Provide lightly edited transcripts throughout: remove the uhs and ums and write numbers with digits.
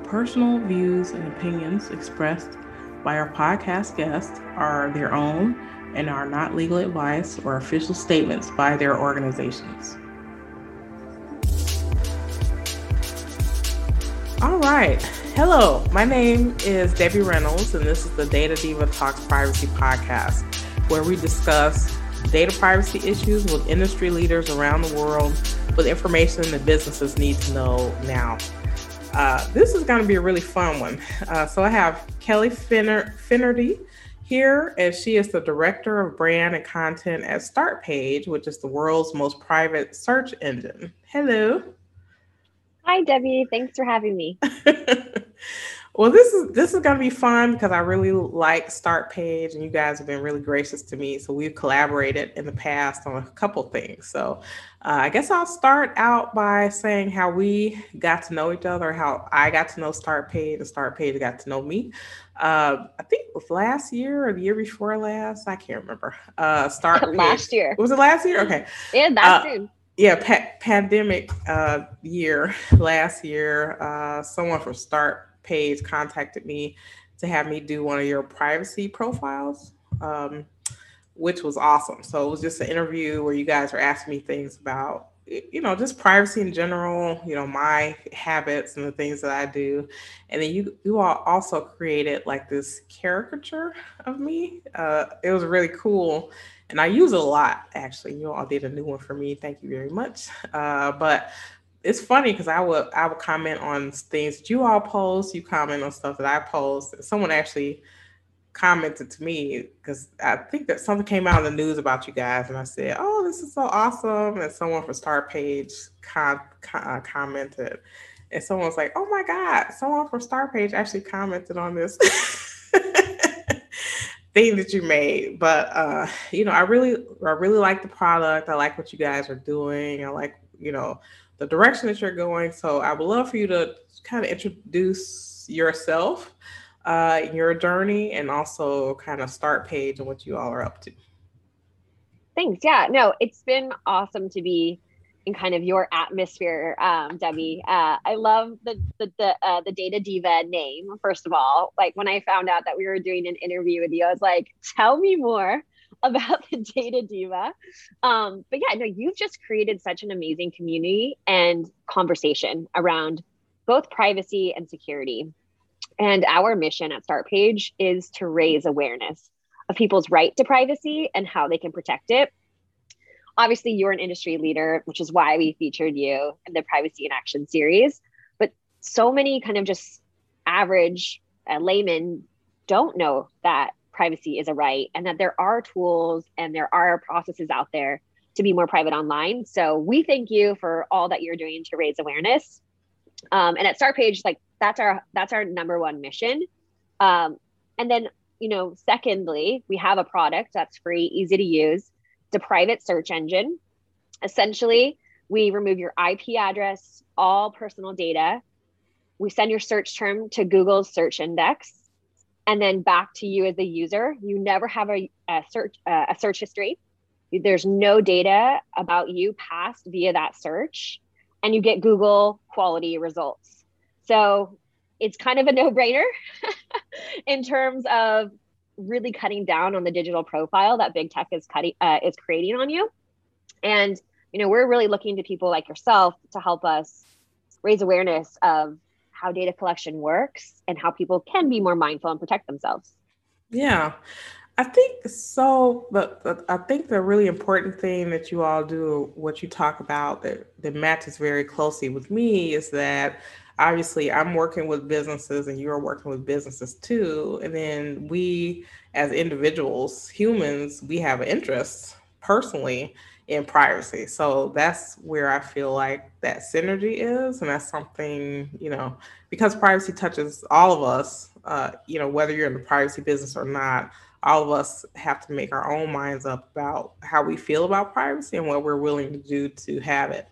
personal views and opinions expressed by our podcast guests are their own and are not legal advice or official statements by their organizations. All right. Hello, my name is Debbie Reynolds, and this is the Data Diva Talks Privacy podcast, where we discuss data privacy issues with industry leaders around the world with information that businesses need to know now. This is going to be a really fun one. So I have Kelly Finnerty here, and she is the Director of Brand and Content at Startpage, which is the world's most private search engine. Hello. Hi, Debbie. Thanks for having me. Well, this is going to be fun because I really like Startpage, and you guys have been really gracious to me. So we've collaborated in the past on a couple things. So I guess I'll start out by saying how we got to know each other, how I got to know Startpage, and Startpage got to know me. I think it was last year or the year before last. I can't remember. Startpage. Last year. Was it last year? Okay. Yeah, that's soon. Yeah, pandemic year, last year, someone from Startpage contacted me to have me do one of your privacy profiles, which was awesome. So it was just an interview where you guys were asking me things about, just privacy in general, my habits and the things that I do. And then you all also created like this caricature of me. It was really cool. And I use it a lot, actually. You all did a new one for me. Thank you very much. But it's funny because I would comment on things that you all post. You comment on stuff that I post. Someone actually commented to me because I think that something came out in the news about you guys, and I said, "Oh, this is so awesome!" And someone from Startpage commented, and someone was like, "Oh my God, someone from Startpage actually commented on this." Thing that you made. But I really like the product. I like what you guys are doing. I like the direction that you're going. So I would love for you to kind of introduce yourself, your journey, and also kind of Startpage and what you all are up to. Thanks. Yeah, no, it's been awesome to be in kind of your atmosphere, Debbie. I love the Data Diva name, first of all. Like when I found out that we were doing an interview with you, I was like, tell me more about the Data Diva. But yeah, no, you've just created such an amazing community and conversation around both privacy and security. And our mission at Startpage is to raise awareness of people's right to privacy and how they can protect it. Obviously, you're an industry leader, which is why we featured you in the Privacy in Action series. But so many kind of just average laymen don't know that privacy is a right and that there are tools and there are processes out there to be more private online. So we thank you for all that you're doing to raise awareness. And at Startpage, like that's our number one mission. And then, secondly, we have a product that's free, easy to use. It's a private search engine. Essentially, we remove your IP address, all personal data. We send your search term to Google's search index, and then back to you as a user. You never have a search history. There's no data about you passed via that search, and you get Google quality results. So it's kind of a no-brainer in terms of really cutting down on the digital profile that big tech is creating on you. And, we're really looking to people like yourself to help us raise awareness of how data collection works and how people can be more mindful and protect themselves. Yeah, I think so. But I think the really important thing that you all do, what you talk about that matches very closely with me is that obviously I'm working with businesses and you're working with businesses too. And then we as individuals, humans, we have an interest personally in privacy. So that's where I feel like that synergy is. And that's something, because privacy touches all of us, whether you're in the privacy business or not, all of us have to make our own minds up about how we feel about privacy and what we're willing to do to have it.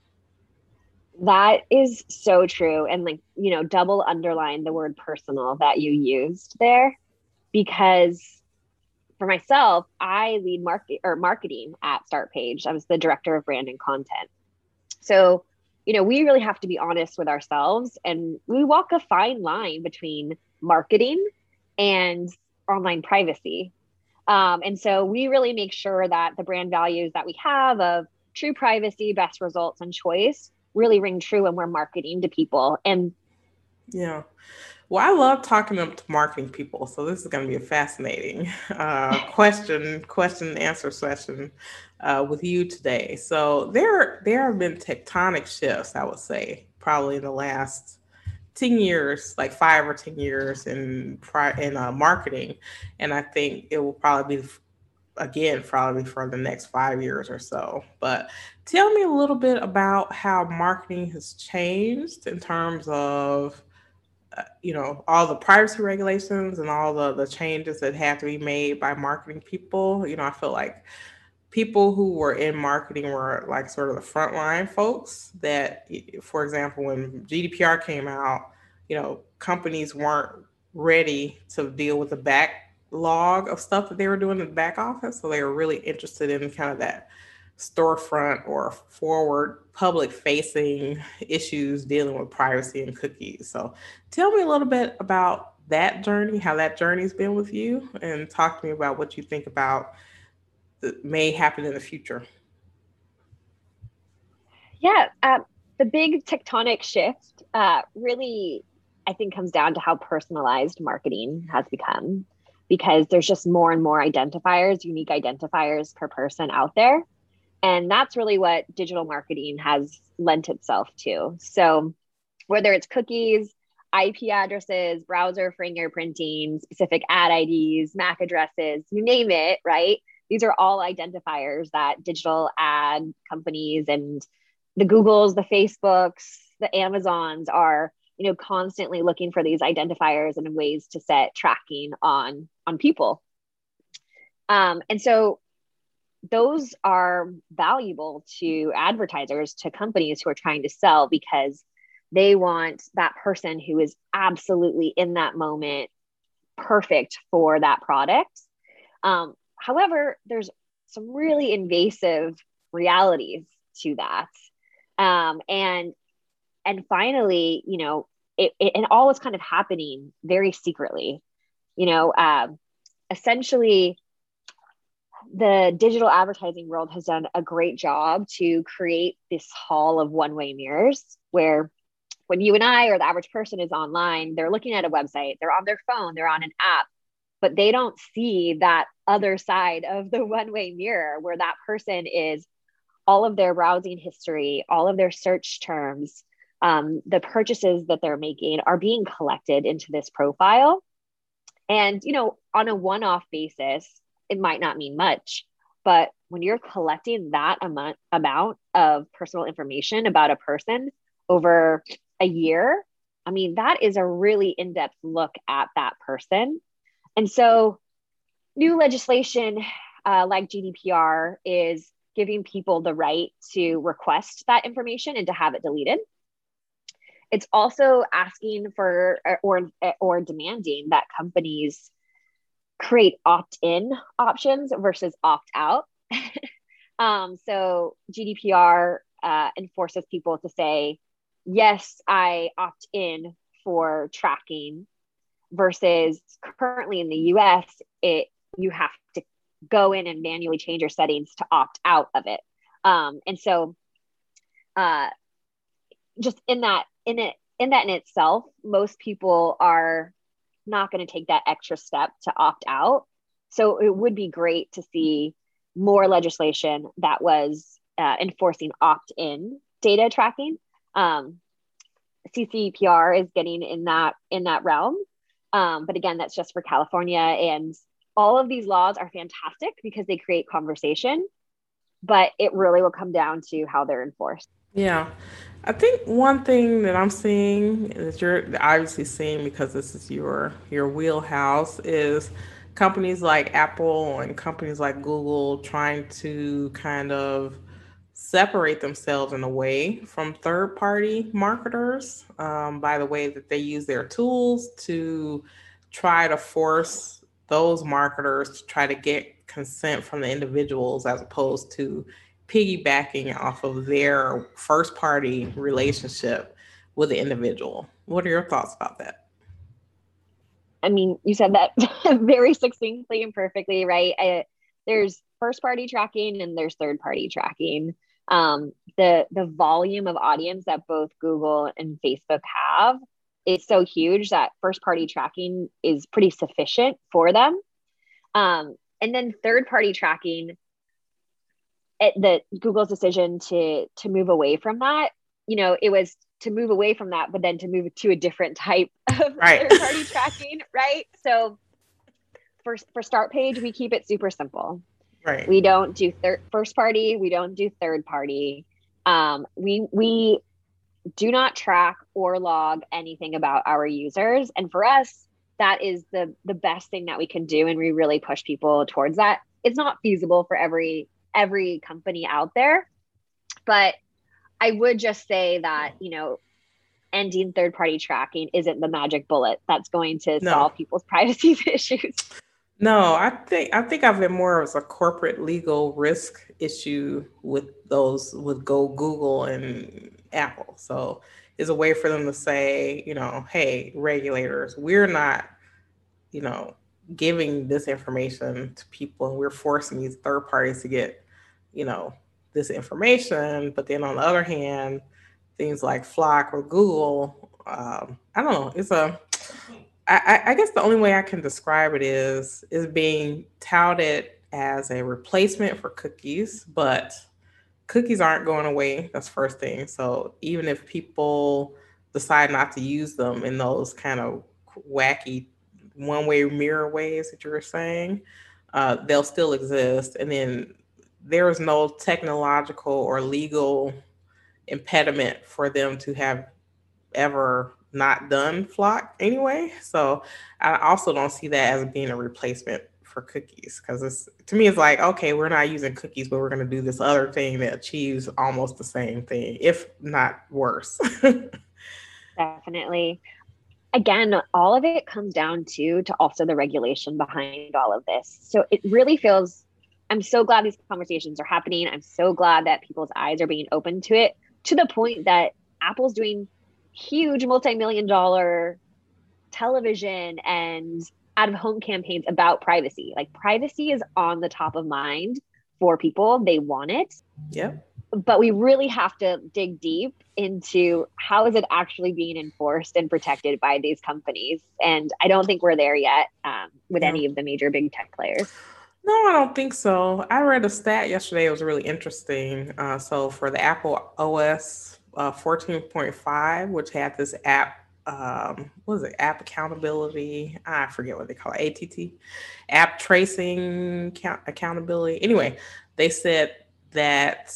That is so true. And double underline the word personal that you used there, because for myself, I lead marketing at Startpage. I was the director of brand and content. So we really have to be honest with ourselves, and we walk a fine line between marketing and online privacy. And so we really make sure that the brand values that we have of true privacy, best results, and choice really ring true when we're marketing to people. And yeah. Well, I love talking to marketing people, so this is going to be a fascinating question and answer session with you today. So there have been tectonic shifts, I would say, probably in the last 10 years, like 5 or 10 years in marketing, and I think it will probably be again probably for the next 5 years or so. But tell me a little bit about how marketing has changed in terms of all the privacy regulations and all the changes that have to be made by marketing people. I feel like people who were in marketing were like sort of the frontline folks that, for example, when GDPR came out, companies weren't ready to deal with the backlog of stuff that they were doing in the back office. So they were really interested in kind of that storefront or forward public facing issues dealing with privacy and cookies. So tell me a little bit about that journey, how that journey's been with you, and talk to me about what you think about that may happen in the future. yeah, the big tectonic shift really, I think, comes down to how personalized marketing has become, because there's just more and more identifiers, unique identifiers per person out there. And that's really what digital marketing has lent itself to. So whether it's cookies, IP addresses, browser fingerprinting, specific ad IDs, MAC addresses, you name it, right? These are all identifiers that digital ad companies and the Googles, the Facebooks, the Amazons are, constantly looking for these identifiers and ways to set tracking on people. And so those are valuable to advertisers, to companies who are trying to sell, because they want that person who is absolutely in that moment perfect for that product. However, there's some really invasive realities to that. And finally, it all was kind of happening very secretly. Essentially, the digital advertising world has done a great job to create this hall of one-way mirrors, where when you and I or the average person is online, they're looking at a website, they're on their phone, they're on an app, but they don't see that other side of the one-way mirror where that person is, all of their browsing history, all of their search terms, the purchases that they're making are being collected into this profile. And, on a one-off basis, it might not mean much, but when you're collecting that amount of personal information about a person over a year, I mean, that is a really in-depth look at that person. And so new legislation like GDPR is giving people the right to request that information and to have it deleted. It's also asking for or demanding that companies create opt-in options versus opt-out. So GDPR enforces people to say, yes, I opt in for tracking, versus currently in the US, you have to go in and manually change your settings to opt out of it. And so just in itself, most people are not going to take that extra step to opt out. So it would be great to see more legislation that was enforcing opt-in data tracking. CCPR is getting in that realm. But again, that's just for California. And all of these laws are fantastic because they create conversation, but it really will come down to how they're enforced. Yeah. I think one thing that I'm seeing that you're obviously seeing, because this is your wheelhouse, is companies like Apple and companies like Google trying to kind of separate themselves in a way from third party marketers, by the way that they use their tools to try to force those marketers to try to get consent from the individuals as opposed to piggybacking off of their first party relationship with the individual. What are your thoughts about that? I mean, you said that very succinctly and perfectly, right? There's first party tracking and there's third party tracking. The volume of audience that both Google and Facebook have is so huge that first party tracking is pretty sufficient for them. And then third party tracking, the Google's decision to move away from that, it was to move away from that, but then to move to a different type of Right. third party tracking, right? So for Start Page, we keep it super simple. Right. We don't do first party. We don't do third party. We do not track or log anything about our users. And for us, that is the best thing that we can do. And we really push people towards that. It's not feasible for every company out there, but I would just say that, ending third party tracking isn't the magic bullet that's going to solve people's privacy issues. No, I think I've been more as a corporate legal risk issue with Google and Apple. So it's a way for them to say, hey, regulators, we're not, giving this information to people, and we're forcing these third parties to get, this information. But then on the other hand, things like Flock or Google, I don't know. I guess the only way I can describe it is being touted as a replacement for cookies, but cookies aren't going away. That's first thing. So even if people decide not to use them in those kind of wacky one-way mirror ways that you were saying, they'll still exist. And then there is no technological or legal impediment for them to have ever not done Flock anyway. So I also don't see that as being a replacement for cookies, because to me it's like, okay, we're not using cookies, but we're going to do this other thing that achieves almost the same thing, if not worse. Definitely. Again, all of it comes down to also the regulation behind all of this. So it really feels, I'm so glad these conversations are happening. I'm so glad that people's eyes are being open to it, to the point that Apple's doing huge multi-million-dollar television and out-of-home campaigns about privacy. Like, privacy is on the top of mind for people. They want it. Yep. But we really have to dig deep into how is it actually being enforced and protected by these companies. And I don't think we're there yet with any of the major big tech players. No, I don't think so. I read a stat yesterday. It was really interesting. So for the Apple OS 14.5, which had this app, what was it? App accountability. I forget what they call it. ATT, app tracing accountability. Anyway, they said that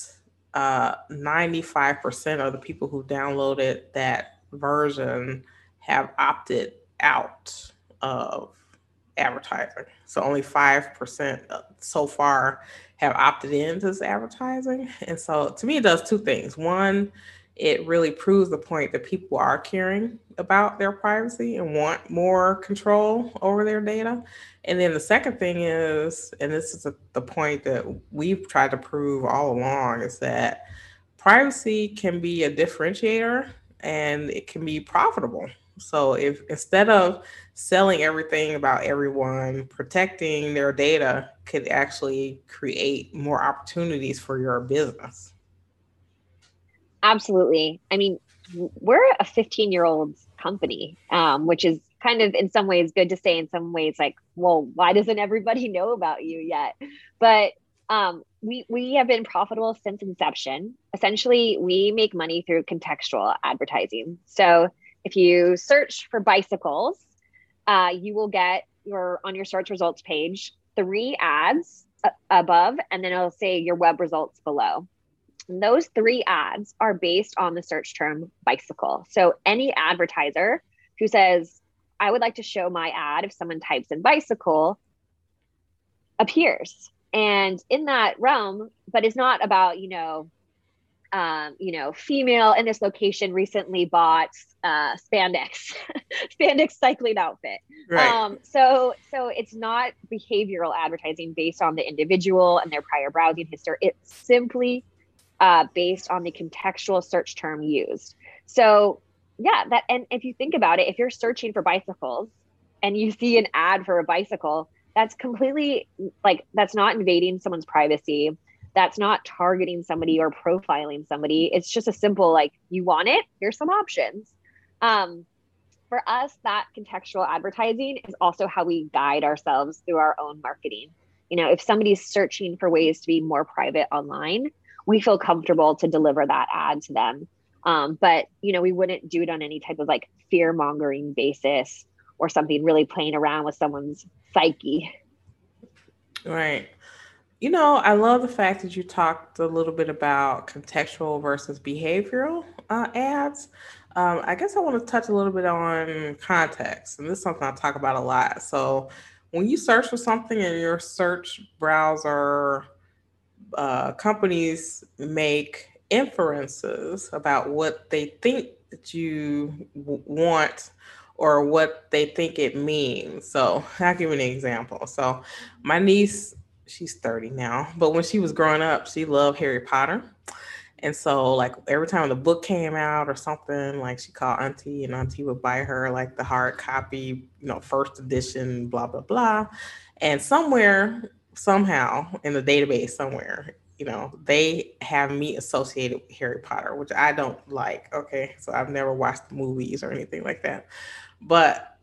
95% of the people who downloaded that version have opted out of advertising. So only 5% so far have opted into this advertising. And so to me, it does two things. One, it really proves the point that people are caring about their privacy and want more control over their data. And then the second thing is, and this is the point that we've tried to prove all along, is that privacy can be a differentiator and it can be profitable. So if instead of selling everything about everyone, protecting their data could actually create more opportunities for your business. Absolutely. I mean, we're a 15-year-old company, which is kind of in some ways good to say, in some ways like, well, why doesn't everybody know about you yet? But we have been profitable since inception. Essentially, we make money through contextual advertising. So if you search for bicycles, you will get on your search results page 3 ads above, and then it'll say your web results below. And those 3 ads are based on the search term bicycle. So any advertiser who says, I would like to show my ad if someone types in bicycle, appears. And in that realm, but it's not about, female in this location recently bought spandex spandex cycling outfit. Right. So it's not behavioral advertising based on the individual and their prior browsing history. It's simply based on the contextual search term used. So yeah, and if you think about it, if you're searching for bicycles and you see an ad for a bicycle, that's completely that's not invading someone's privacy. That's not targeting somebody or profiling somebody. It's just a simple, you want it? Here's some options. For us, that contextual advertising is also how we guide ourselves through our own marketing. If somebody's searching for ways to be more private online, we feel comfortable to deliver that ad to them. But we wouldn't do it on any type of fear mongering basis or something really playing around with someone's psyche. Right. I love the fact that you talked a little bit about contextual versus behavioral ads. I guess I want to touch a little bit on context, and this is something I talk about a lot. So, when you search for something in your search browser, companies make inferences about what they think that you want or what they think it means. So I'll give you an example. So my niece, she's 30 now, but when she was growing up, she loved Harry Potter. And so, like, every time the book came out or something, like, she called Auntie, and Auntie would buy her, like, the hard copy, first edition, blah, blah, blah. And somewhere, somehow, in the database somewhere, they have me associated with Harry Potter, which I don't like. Okay. So I've never watched the movies or anything like that. But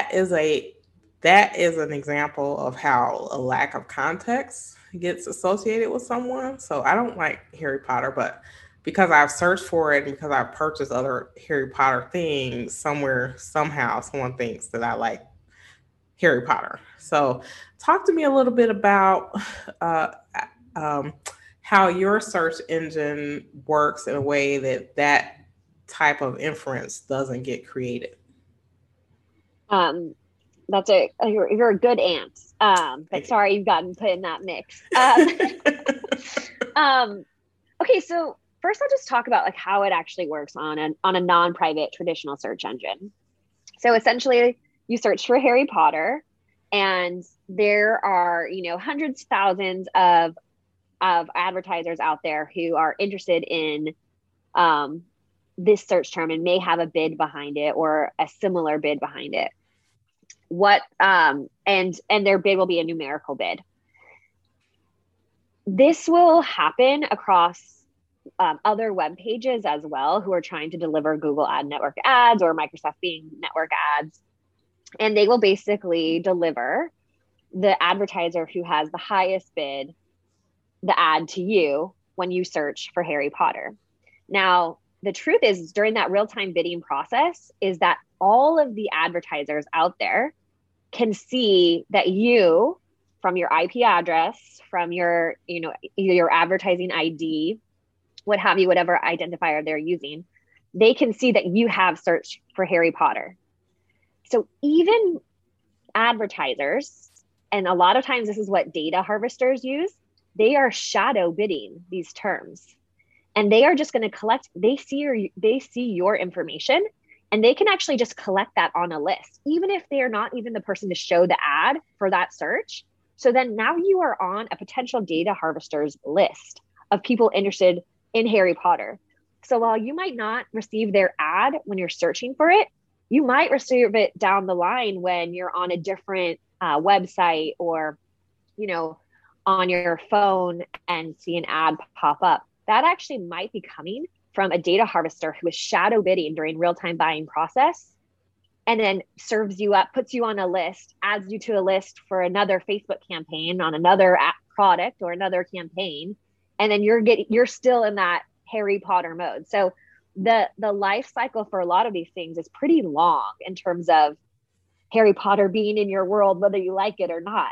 that is an example of how a lack of context gets associated with someone. So I don't like Harry Potter, but because I've searched for it and because I've purchased other Harry Potter things, somewhere, somehow, someone thinks that I like Harry Potter. So talk to me a little bit about uh, um, how your search engine works in a way that type of inference doesn't get created. Um, that's you're a good aunt. But sorry you've gotten put in that mix. Okay, so first I'll just talk about how it actually works on a non-private traditional search engine. So essentially you search for Harry Potter and there are, hundreds, thousands of advertisers out there who are interested in this search term and may have a bid behind it or a similar bid behind it. And their bid will be a numerical bid. This will happen across other web pages as well who are trying to deliver Google Ad Network ads or Microsoft Bing network ads. And they will basically deliver the advertiser who has the highest bid, the ad to you when you search for Harry Potter. Now, the truth is during that real-time bidding process is that all of the advertisers out there can see that you, from your IP address, from your, either your advertising ID, what have you, whatever identifier they're using, they can see that you have searched for Harry Potter. So even advertisers, and a lot of times this is what data harvesters use, they are shadow bidding these terms. And they are just going to collect, they see your information, and they can actually just collect that on a list, even if they are not even the person to show the ad for that search. So then now you are on a potential data harvester's list of people interested in Harry Potter. So while you might not receive their ad when you're searching for it, you might receive it down the line when you're on a different website or, on your phone and see an ad pop up. That actually might be coming from a data harvester who is shadow bidding during real-time buying process and then serves you up, puts you on a list, adds you to a list for another Facebook campaign on another product or another campaign. And then you're still in that Harry Potter mode. So the life cycle for a lot of these things is pretty long in terms of Harry Potter being in your world, whether you like it or not.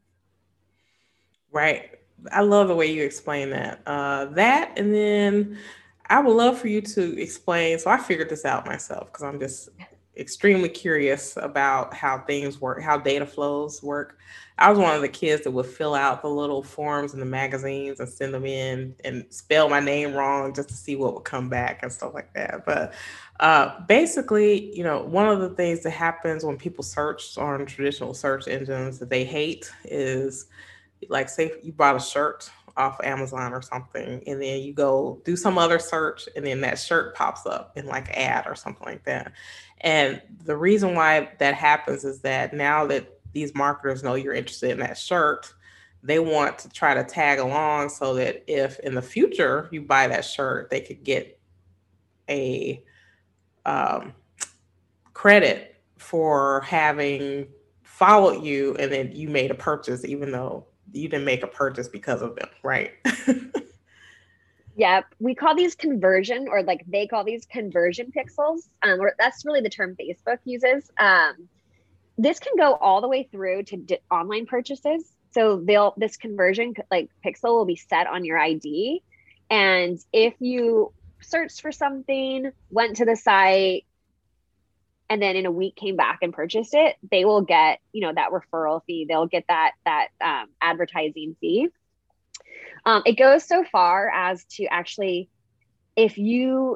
Right. I love the way you explain that. And then I would love for you to explain. So I figured this out myself because I'm just extremely curious about how things work, how data flows work. I was one of the kids that would fill out the little forms in the magazines and send them in and spell my name wrong just to see what would come back and stuff like that. But basically, one of the things that happens when people search on traditional search engines that they hate is, like, say you bought a shirt off Amazon or something, and then you go do some other search, and then that shirt pops up in like ad or something like that. And the reason why that happens is that now that these marketers know you're interested in that shirt, they want to try to tag along so that if in the future you buy that shirt, they could get a um, credit for having followed you and then you made a purchase, even though you didn't make a purchase because of them, right? Yep. We call these conversion, or like they call these conversion pixels. Or that's really the term Facebook uses. This can go all the way through to online purchases. So this conversion like pixel will be set on your ID. And if you searched for something, went to the site, and then in a week came back and purchased it, they will get, that referral fee. They'll get that advertising fee. It goes so far as to actually, if you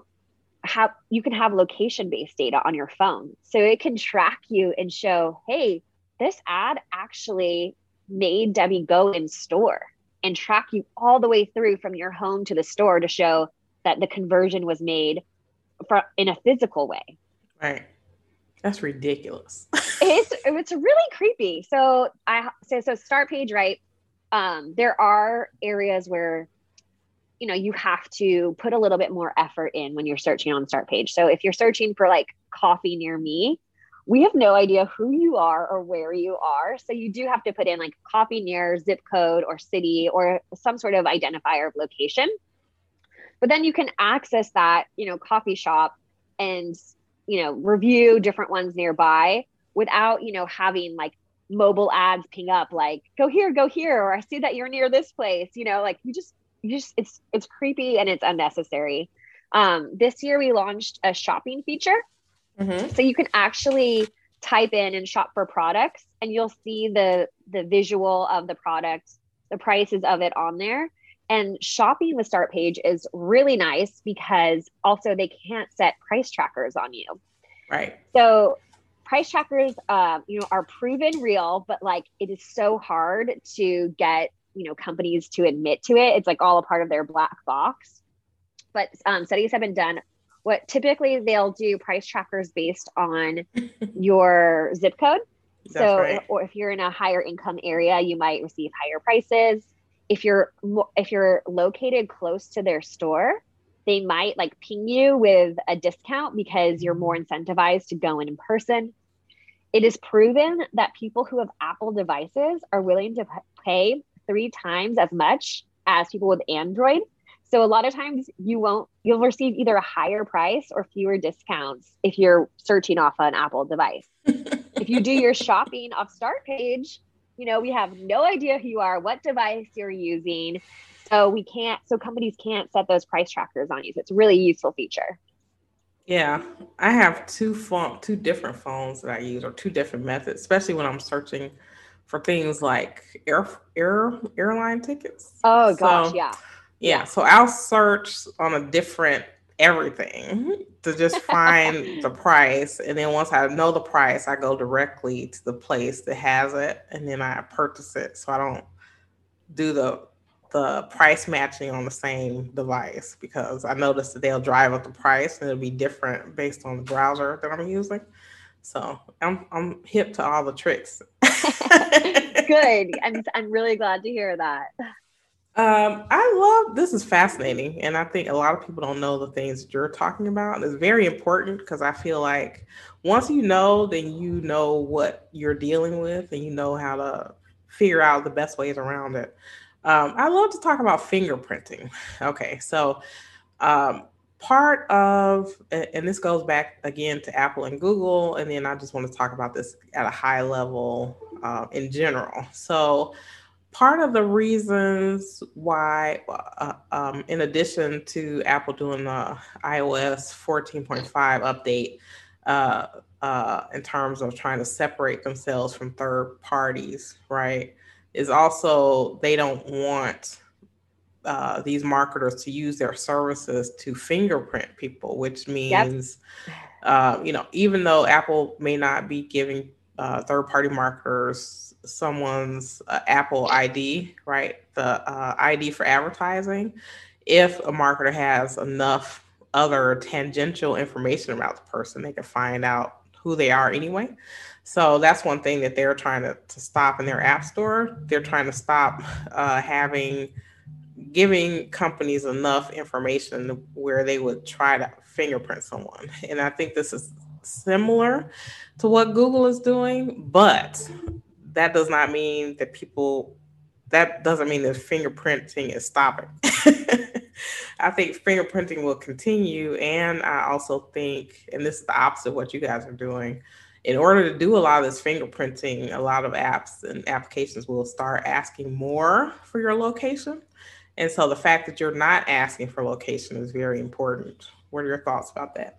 can have location-based data on your phone. So it can track you and show, hey, this ad actually made Debbie go in store, and track you all the way through from your home to the store to show that the conversion was made in a physical way. Right. That's ridiculous. It's really creepy. So start page, right? There are areas where, you have to put a little bit more effort in when you're searching on start page. So if you're searching for like coffee near me, we have no idea who you are or where you are. So you do have to put in like coffee near, zip code or city or some sort of identifier of location. But then you can access that, coffee shop and, review different ones nearby without, having like mobile ads ping up like, go here, or I see that you're near this place, like you just it's creepy and it's unnecessary. This year we launched a shopping feature. Mm-hmm. So you can actually type in and shop for products, and you'll see the visual of the product, the prices of it on there. And shopping with Start Page is really nice because also they can't set price trackers on you. Right. So price trackers, are proven real, but like it is so hard to get, companies to admit to it. It's like all a part of their black box. But studies have been done. What typically they'll do price trackers based on your zip code. That's so, right. Or if you're in a higher income area, you might receive higher prices. If you're located close to their store, they might like ping you with a discount because you're more incentivized to go in person. It is proven that people who have Apple devices are willing to pay 3 times as much as people with Android. So a lot of times you'll receive either a higher price or fewer discounts if you're searching off an Apple device. If you do your shopping off Start Page, we have no idea who you are, what device you're using. So companies can't set those price trackers on you. So it's a really useful feature. Yeah, I have two different phones that I use, or 2 different methods, especially when I'm searching for things like airline tickets. Oh gosh, yeah. So I'll search on a different everything to just find the price, and then once I know the price, I go directly to the place that has it, and then I purchase it. So I don't do the price matching on the same device, because I noticed that they'll drive up the price and it'll be different based on the browser that I'm using. So I'm hip to all the tricks. Good. I'm really glad to hear that. This is fascinating. And I think a lot of people don't know the things that you're talking about. And it's very important because I feel like once you know, then you know what you're dealing with and you know how to figure out the best ways around it. I love to talk about fingerprinting. Okay. So, part of, and this goes back again to Apple and Google, and then I just want to talk about this at a high level in general. So part of the reasons why, in addition to Apple doing the iOS 14.5 update, in terms of trying to separate themselves from third parties, right, is also they don't want these marketers to use their services to fingerprint people, which Yep. means, even though Apple may not be giving third party marketers someone's Apple ID, right? The ID for advertising, if a marketer has enough other tangential information about the person, they can find out who they are anyway. So that's one thing that they're trying to stop in their app store. They're trying to stop having giving companies enough information where they would try to fingerprint someone. And I think this is similar to what Google is doing, but that does not mean that doesn't mean that fingerprinting is stopping. I think fingerprinting will continue. And I also think, and this is the opposite of what you guys are doing, in order to do a lot of this fingerprinting, a lot of apps and applications will start asking more for your location. And so the fact that you're not asking for location is very important. What are your thoughts about that?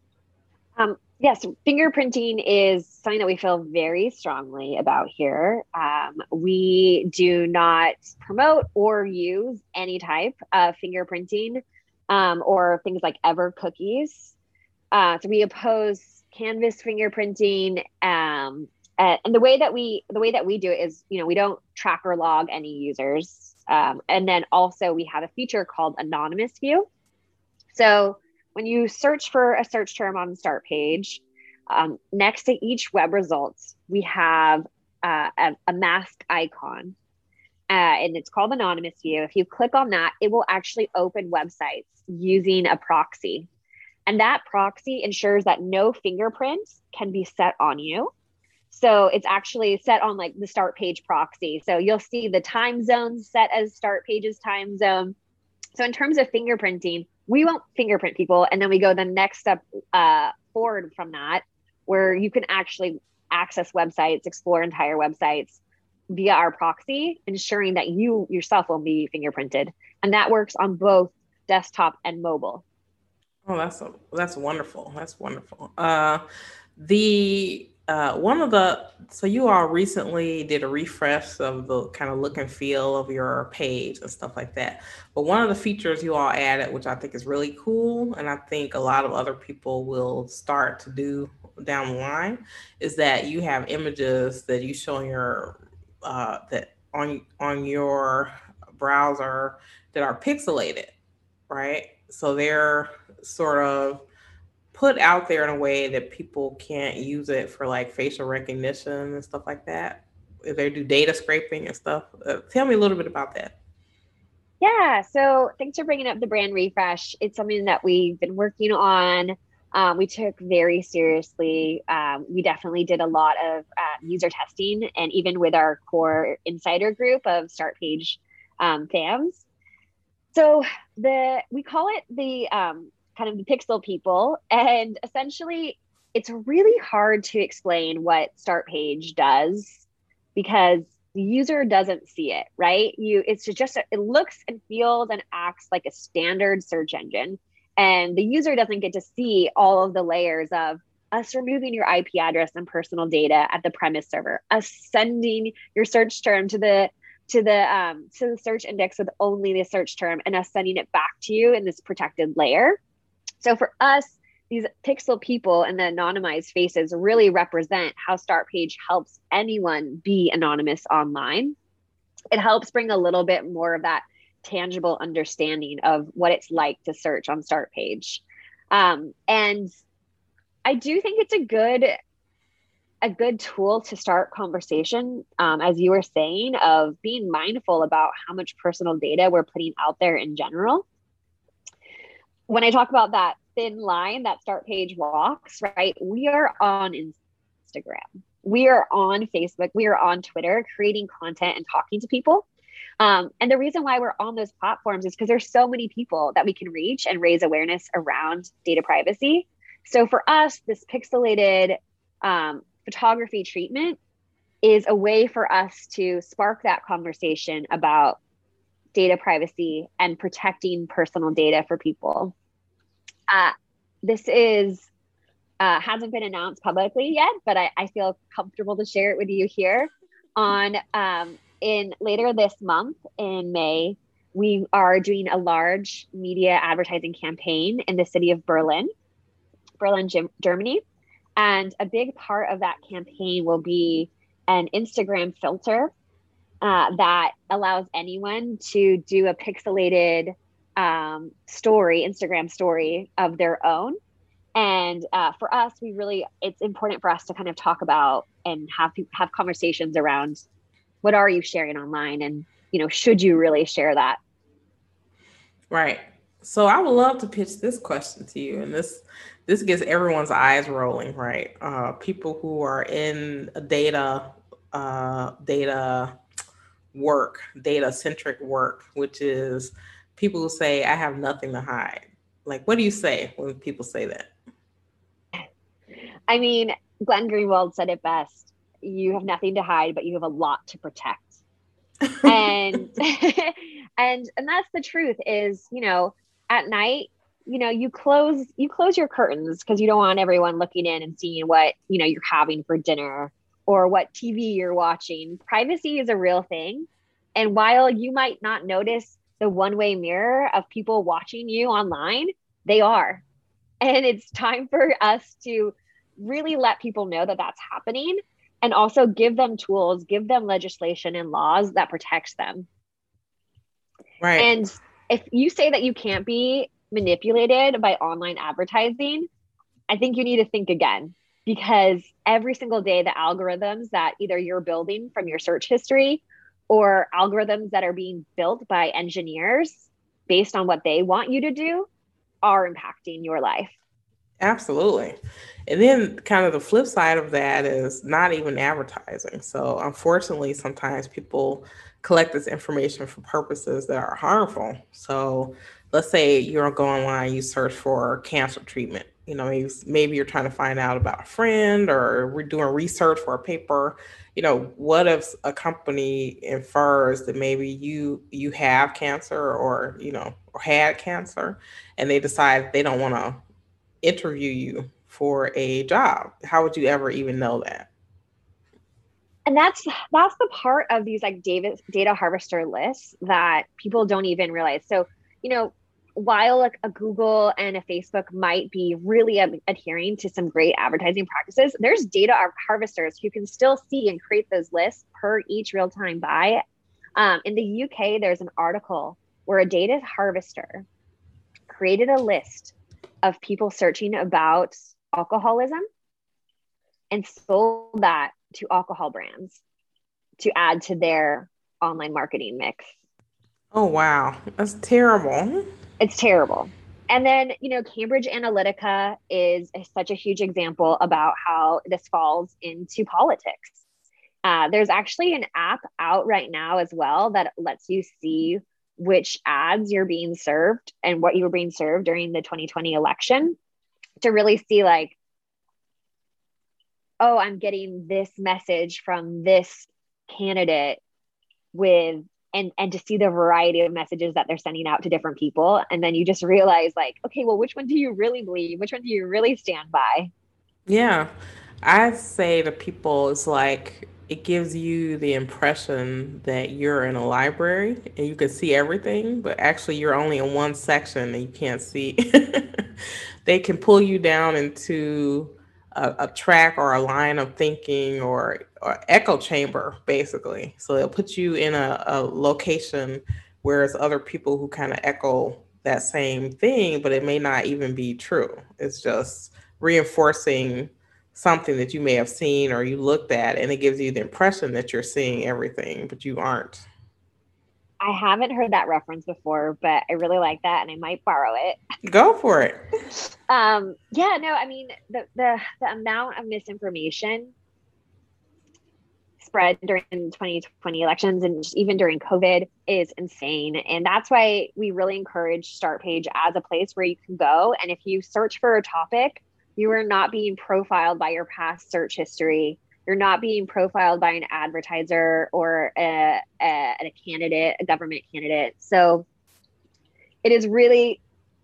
Yes, fingerprinting is something that we feel very strongly about here. We do not promote or use any type of fingerprinting or things like ever cookies. So we oppose canvas fingerprinting. And the way that we do it is, we don't track or log any users. And then also we have a feature called anonymous view. So when you search for a search term on Start Page, next to each web results, we have a mask icon, and it's called Anonymous View. If you click on that, it will actually open websites using a proxy. And that proxy ensures that no fingerprints can be set on you. So it's actually set on like the Start Page proxy. So you'll see the time zones set as Start Page's time zone. So in terms of fingerprinting, we won't fingerprint people. And then we go the next step forward from that, where you can actually access websites, explore entire websites via our proxy, ensuring that you yourself will be fingerprinted. And that works on both desktop and mobile. Oh, that's wonderful. That's wonderful. The one of the so you all recently did a refresh of the kind of look and feel of your page and stuff like that. But one of the features you all added, which I think is really cool, and I think a lot of other people will start to do down the line, is that you have images that you show in your that on your browser that are pixelated, right? So they're sort of put out there in a way that people can't use it for like facial recognition and stuff like that. If they do data scraping and stuff. Tell me a little bit about that. Yeah, so thanks for bringing up the brand refresh. It's something that we've been working on. We took very seriously. We definitely did a lot of user testing, and even with our core insider group of Start Page fans. So we call it the kind of the pixel people, and essentially, it's really hard to explain what Start Page does because the user doesn't see it, right? It's just it looks and feels and acts like a standard search engine, and the user doesn't get to see all of the layers of us removing your IP address and personal data at the premise server, us sending your search term to the search index with only the search term, and us sending it back to you in this protected layer. So for us, these pixel people and the anonymized faces really represent how Start Page helps anyone be anonymous online. It helps bring a little bit more of that tangible understanding of what it's like to search on Start Page. And I do think it's a good tool to start conversation, as you were saying, of being mindful about how much personal data we're putting out there in general. When I talk about that thin line that Start Page walks, right? We are on Instagram. We are on Facebook. We are on Twitter creating content and talking to people. And the reason why we're on those platforms is because there's so many people that we can reach and raise awareness around data privacy. So for us, this pixelated photography treatment is a way for us to spark that conversation about data privacy and protecting personal data for people. This is Hasn't been announced publicly yet, but I feel comfortable to share it with you here. On in later this month in May, we are doing a large media advertising campaign in the city of Berlin, Germany. And a big part of that campaign will be an Instagram filter that allows anyone to do a pixelated Instagram story of their own. And for us, it's important for us to kind of talk about and have conversations around what are you sharing online, and should you really share that? Right. So I would love to pitch this question to you, and this gets everyone's eyes rolling, right? People who are in data data centric work, which is people who say, I have nothing to hide. Like, what do you say when people say that? I mean, Glenn Greenwald said it best. You have nothing to hide, but you have a lot to protect. And and that's the truth is, at night, you close your curtains because you don't want everyone looking in and seeing what, you're having for dinner or what TV you're watching. Privacy is a real thing. And while you might not notice the one-way mirror of people watching you online, they are. And it's time for us to really let people know that that's happening, and also give them tools, give them legislation and laws that protects them. Right. And if you say that you can't be manipulated by online advertising, I think you need to think again, because every single day, the algorithms that either you're building from your search history or algorithms that are being built by engineers based on what they want you to do are impacting your life. Absolutely. And then kind of the flip side of that is not even advertising. So unfortunately, sometimes people collect this information for purposes that are harmful. So let's say you're going online, you search for cancer treatment. Maybe you're trying to find out about a friend, or we're doing research for a paper. What if a company infers that maybe you have cancer, or or had cancer, and they decide they don't want to interview you for a job? How would you ever even know that? And that's the part of these like data harvester lists that people don't even realize. So, while like a Google and a Facebook might be really adhering to some great advertising practices, there's data harvesters who can still see and create those lists per each real-time buy. In the UK, there's an article where a data harvester created a list of people searching about alcoholism and sold that to alcohol brands to add to their online marketing mix. Oh, wow. That's terrible. It's terrible. And then, Cambridge Analytica is such a huge example about how this falls into politics. There's actually an app out right now as well that lets you see which ads you're being served and what you were being served during the 2020 election, to really see like, oh, I'm getting this message from this candidate and to see the variety of messages that they're sending out to different people. And then you just realize like, okay, well, which one do you really believe? Which one do you really stand by? Yeah. I say to people, it's like it gives you the impression that you're in a library and you can see everything, but actually you're only in one section and you can't see. They can pull you down into a track or a line of thinking, or echo chamber, basically. So they'll put you in a location where it's other people who kind of echo that same thing, but it may not even be true. It's just reinforcing something that you may have seen or you looked at, and it gives you the impression that you're seeing everything, but you aren't. I haven't heard that reference before, but I really like that and I might borrow it. Go for it. Yeah, no, I mean, the amount of misinformation spread during 2020 elections and even during COVID is insane. And that's why we really encourage Startpage as a place where you can go. And if you search for a topic, you are not being profiled by your past search history. You're not being profiled by an advertiser or a candidate, a government candidate. So it is really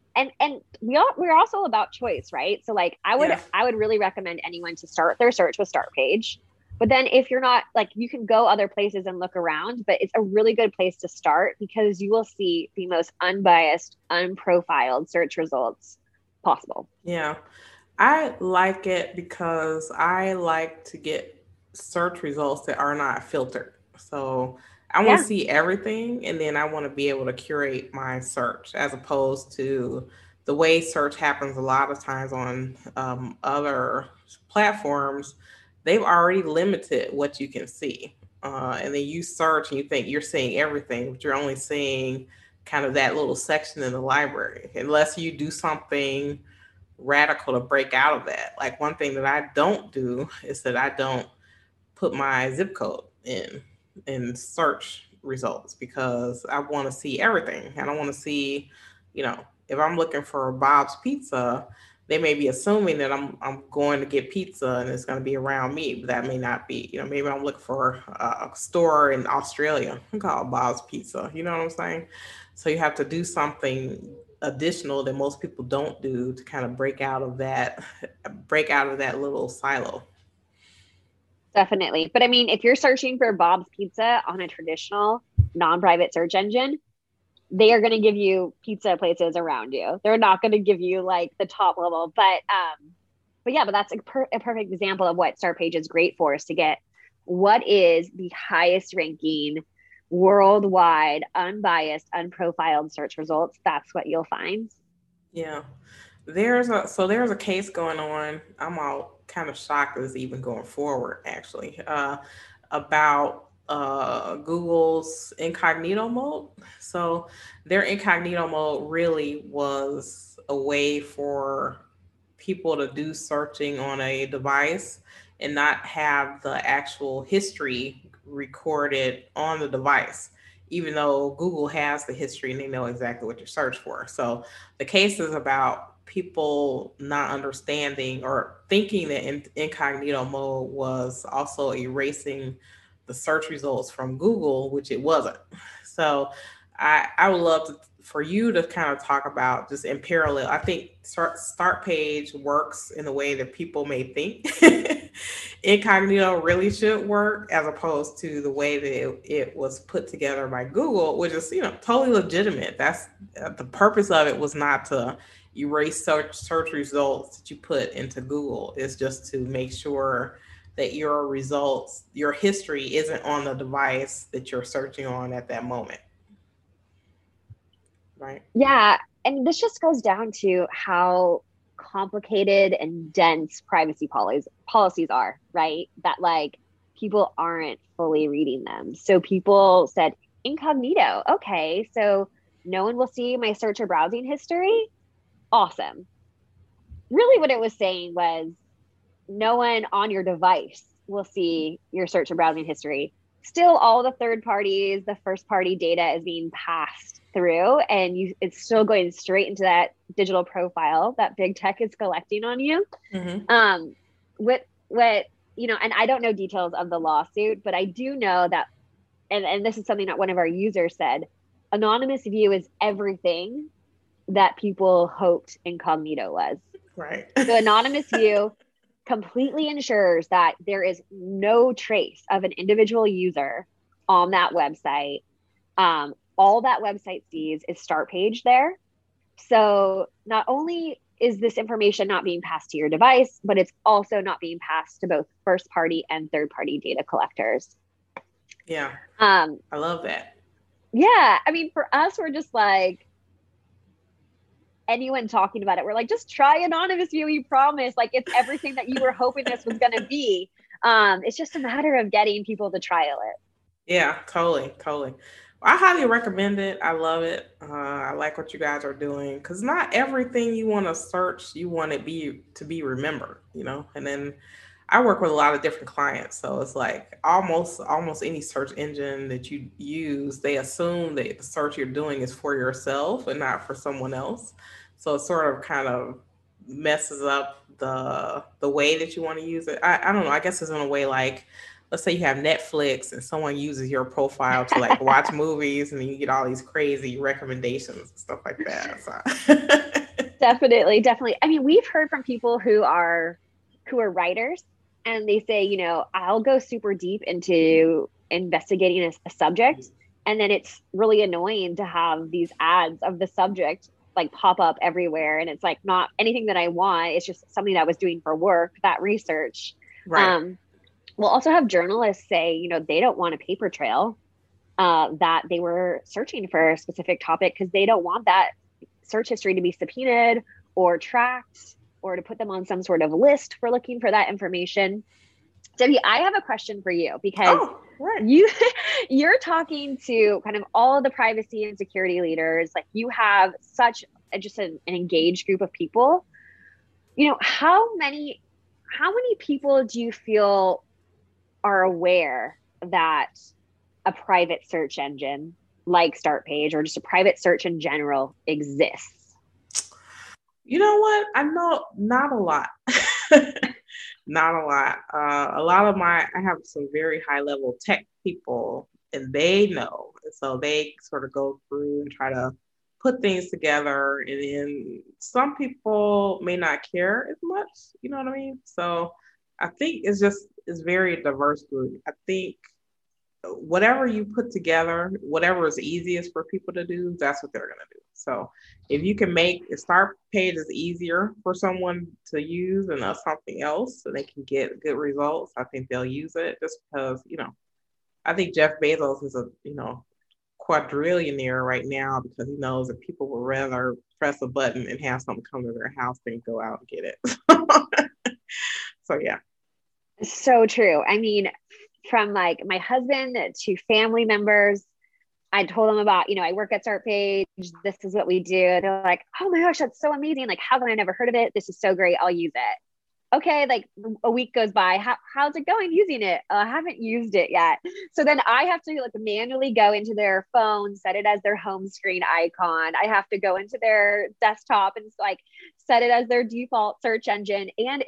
and we're also about choice, right? So like Yeah. I would really recommend anyone to start their search with Startpage. But then if you're not, like, you can go other places and look around, but it's a really good place to start because you will see the most unbiased, unprofiled search results possible. Yeah. I like it because I like to get search results that are not filtered. So I want to Yeah, see everything and then I want to be able to curate my search as opposed to the way search happens a lot of times on other platforms. They've already limited what you can see. And then you search and you think you're seeing everything, but you're only seeing kind of that little section in the library. Unless you do something radical to break out of that. Like one thing that I don't do is that I don't put my zip code in search results because I want to see everything. I don't want to see, if I'm looking for Bob's Pizza, they may be assuming that I'm going to get pizza and it's going to be around me, but that may not be. Maybe I'm looking for a store in Australia called Bob's Pizza. You know what I'm saying? So you have to do something additional that most people don't do to kind of break out of that little silo. definitely. But I mean, if you're searching for Bob's Pizza on a traditional non-private search engine, they are going to give you pizza places around you. They're not going to give you like the top level, but yeah, but that's a perfect example of what Startpage is great for, is to get what is the highest ranking worldwide, unbiased, unprofiled search results. That's what you'll find. Yeah. There's a case going on. I'm all kind of shocked that it's even going forward, actually, about Google's incognito mode. So their incognito mode really was a way for people to do searching on a device and not have the actual history recorded on the device, even though Google has the history and they know exactly what you search for. So the case is about people not understanding or thinking that incognito mode was also erasing the search results from Google, which it wasn't. So I would love for you to kind of talk about just in parallel. I think Startpage works in the way that people may think incognito really should work, as opposed to the way that it was put together by Google, which is totally legitimate. That's the purpose of it, was not to erase search results that you put into Google. It's just to make sure that your results, your history, isn't on the device that you're searching on at that moment, right? Yeah. And this just goes down to how complicated and dense policies are, right? That like people aren't fully reading them. So people said incognito. Okay. So no one will see my search or browsing history. Awesome. Really, what it was saying was no one on your device will see your search and browsing history. Still, all the third parties, the first party data is being passed through, and it's still going straight into that digital profile that big tech is collecting on you. Mm-hmm. What and I don't know details of the lawsuit, but I do know that, and this is something that one of our users said, anonymous view is everything that people hoped incognito was. Right. So anonymous view completely ensures that there is no trace of an individual user on that website. All that website sees is Startpage there. So not only is this information not being passed to your device, but it's also not being passed to both first party and third party data collectors. Yeah. I love that. Yeah. I mean, for us, we're just like, anyone talking about it, we're like, just try anonymous view, you promise. Like, it's everything that you were hoping this was going to be. It's just a matter of getting people to trial it. Yeah, totally, totally. I highly recommend it. I love it. I like what you guys are doing because not everything you want to search, you want it to be remembered. And then I work with a lot of different clients, so it's like almost any search engine that you use, they assume that the search you're doing is for yourself and not for someone else. So it sort of kind of messes up the way that you want to use it. I don't know. I guess it's in a way like, let's say you have Netflix and someone uses your profile to like watch movies and you get all these crazy recommendations and stuff like that. So Definitely, definitely. I mean, we've heard from people who are writers, and they say, I'll go super deep into investigating a subject, and then it's really annoying to have these ads of the subject like pop up everywhere, and it's like not anything that I want. It's just something that I was doing for work, that research. Right. We'll also have journalists say, they don't want a paper trail, that they were searching for a specific topic because they don't want that search history to be subpoenaed or tracked, or to put them on some sort of list for looking for that information. Debbie, I have a question for you, because right. you're talking to kind of all of the privacy and security leaders. Like, you have such just an engaged group of people. How many people do you feel are aware that a private search engine like Startpage, or just a private search in general, exists? You know what? I know not a lot. Not a lot. I have some very high level tech people, and they know. And so they sort of go through and try to put things together. And then some people may not care as much. You know what I mean? So I think it's very diverse group. I think whatever you put together, whatever is easiest for people to do, that's what they're going to do. So if you can make a start page is easier for someone to use and something else so they can get good results, I think they'll use it, just because, I think Jeff Bezos is a, quadrillionaire right now because he knows that people would rather press a button and have something come to their house than go out and get it. So yeah. So true. I mean, from like my husband to family members, I told them about, I work at Startpage. This is what we do. They're like, oh my gosh, that's so amazing. Like, how have I never heard of it? This is so great. I'll use it. Okay. Like, a week goes by. How's it going using it? I haven't used it yet. So then I have to like manually go into their phone, set it as their home screen icon. I have to go into their desktop and like set it as their default search engine. And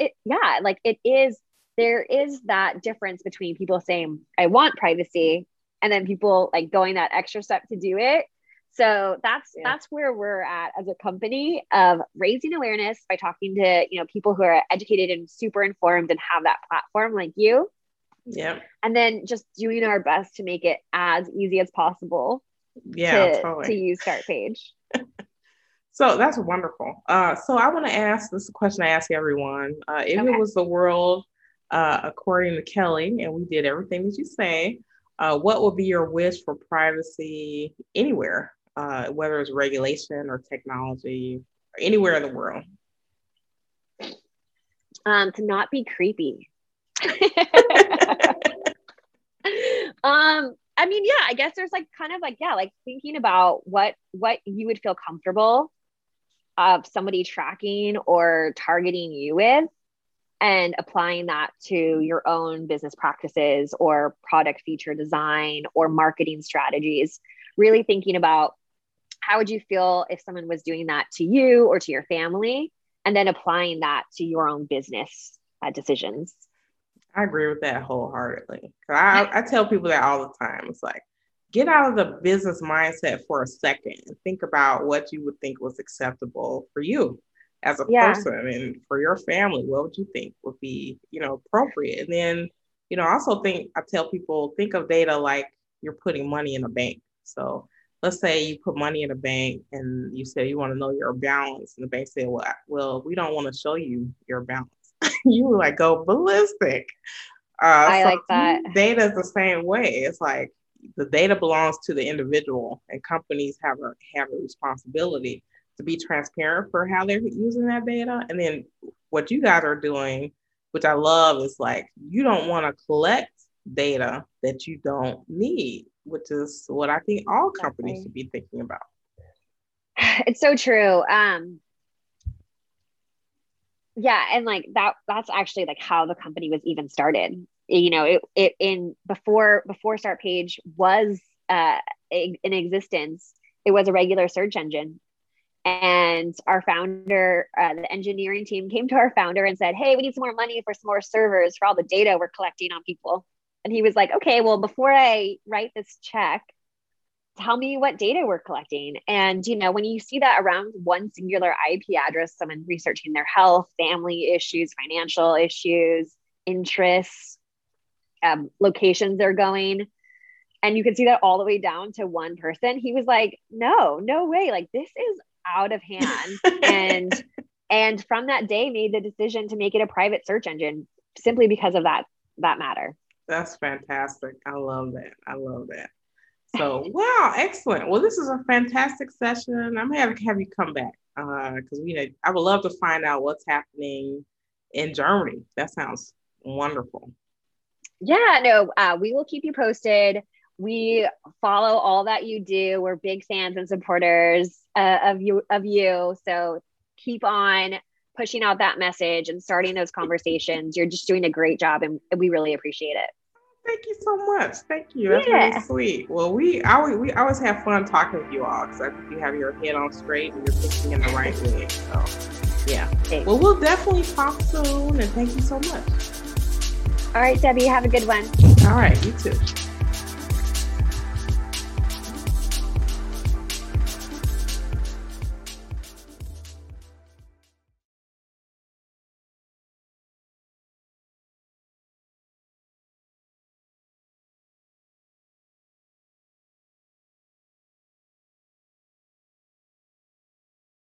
there is that difference between people saying, I want privacy, and then people like going that extra step to do it. So that's where we're at as a company, of raising awareness by talking to, people who are educated and super informed and have that platform like you. Yeah. And then just doing our best to make it as easy as possible to use Startpage. So that's wonderful. So I want to ask, this is a question I ask everyone. If it was the world, according to Kelly, and we did everything that you say, what would be your wish for privacy anywhere, whether it's regulation or technology, or anywhere in the world? To not be creepy. I mean, yeah, I guess there's like kind of like, like thinking about what you would feel comfortable of somebody tracking or targeting you with, and applying that to your own business practices or product feature design or marketing strategies. Really thinking about how would you feel if someone was doing that to you or to your family, and then applying that to your own business decisions. I agree with that wholeheartedly. I tell people that all the time. It's like, get out of the business mindset for a second and think about what you would think was acceptable for you as a person, and for your family. What would you think would be, appropriate? And then, also I tell people, think of data like you're putting money in a bank. So let's say you put money in a bank and you say you want to know your balance, and the bank said, well, we don't want to show you your balance. You would like go ballistic. I like that. Data is the same way. It's like the data belongs to the individual, and companies have a responsibility to be transparent for how they're using that data. And then what you guys are doing, which I love, is like, you don't want to collect data that you don't need, which is what I think all companies should be thinking about. It's so true. Yeah. And like that's actually like how the company was even started. Before Startpage was in existence, it was a regular search engine. And our founder, the engineering team, came to our founder and said, hey, we need some more money for some more servers for all the data we're collecting on people. And he was like, okay, well, before I write this check, tell me what data we're collecting. And, when you see that around one singular IP address, someone researching their health, family issues, financial issues, interests, locations they're going, and you can see that all the way down to one person, he was like, no way. Like, this is out of hand. And from that day made the decision to make it a private search engine simply because of that matter. That's fantastic. I love that. So, wow, excellent. Well, this is a fantastic session. I'm going to have you come back because I would love to find out what's happening in Germany. That sounds wonderful. Yeah, no, we will keep you posted. We follow all that you do. We're big fans and supporters of you. So keep on pushing out that message and starting those conversations. You're just doing a great job, and we really appreciate it. Thank you so much. Thank you. That's really sweet. Well, we always have fun talking with you all because I think you have your head on straight and you're thinking in the right way. So, yeah. Thanks. Well, we'll definitely talk soon, and thank you so much. All right, Debbie, have a good one. All right, you too.